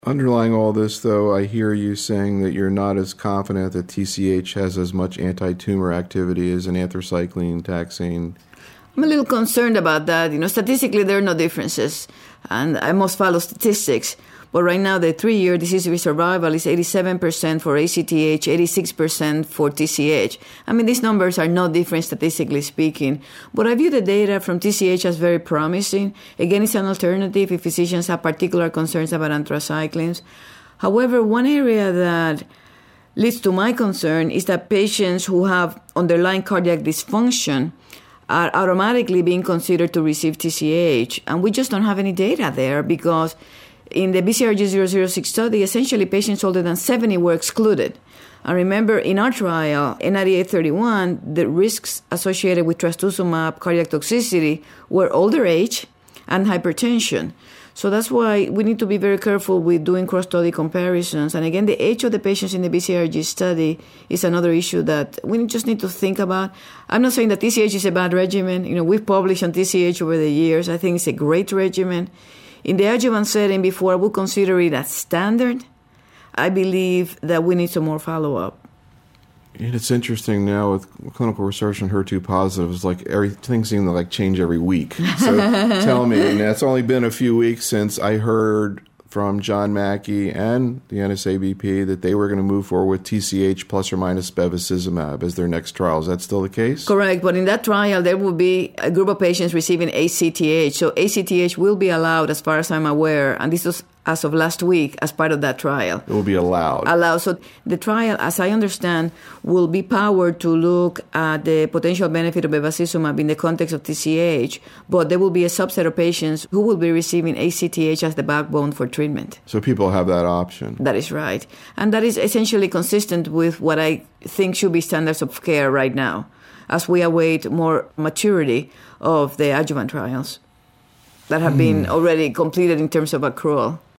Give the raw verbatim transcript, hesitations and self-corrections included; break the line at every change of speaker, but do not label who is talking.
Underlying all this, though, I hear you saying that you're not as confident that T C H has as much anti-tumor activity as an anthracycline, taxane.
I'm a little concerned about that. You know, statistically, there are no differences, and I must follow statistics. But right now, the three-year disease-free survival is eighty-seven percent for A C T H, eighty-six percent for T C H. I mean, these numbers are no different statistically speaking. But I view the data from T C H as very promising. Again, it's an alternative if physicians have particular concerns about anthracyclines. However, one area that leads to my concern is that patients who have underlying cardiac dysfunction are automatically being considered to receive T C H. And we just don't have any data there because in the B C R G zero zero six study, essentially patients older than seventy were excluded. And remember, in our trial, N ninety-eight thirty-one, the risks associated with trastuzumab cardiac toxicity were older age and hypertension. So that's why we need to be very careful with doing cross-study comparisons. And again, the age of the patients in the B C R G study is another issue that we just need to think about. I'm not saying that T C H is a bad regimen. You know, we've published on T C H over the years. I think it's a great regimen. In the adjuvant setting, before I would consider it as standard, I believe that we need some more follow-up.
And it's interesting now with clinical research on H E R two positives, like everything seems to like change every week. So tell me, and it's only been a few weeks since I heard from John Mackey and the N S A B P that they were going to move forward with T C H plus or minus bevacizumab as their next trial. Is that still the case?
Correct. But in that trial, there will be a group of patients receiving A C T H. So A C T H will be allowed, as far as I'm aware, and this was as of last week, as part of that trial.
It will be allowed.
Allowed. So the trial, as I understand, will be powered to look at the potential benefit of bevacizumab in the context of T C H, but there will be a subset of patients who will be receiving A C T H as the backbone for treatment.
So people have that option.
That is right. And that is essentially consistent with what I think should be standards of care right now, as we await more maturity of the adjuvant trials that have mm. been already completed in terms of accrual.